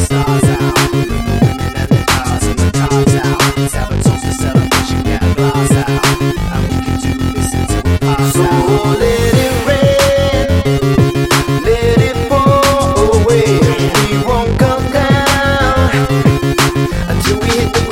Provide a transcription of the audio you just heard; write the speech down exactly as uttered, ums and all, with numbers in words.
stars out. Bring the women and the cars and the cars out. Let's have a toast to celebration, get a glass out. And we can do this until we pass So out. let it rain, let it pour away. We won't come down until we hit the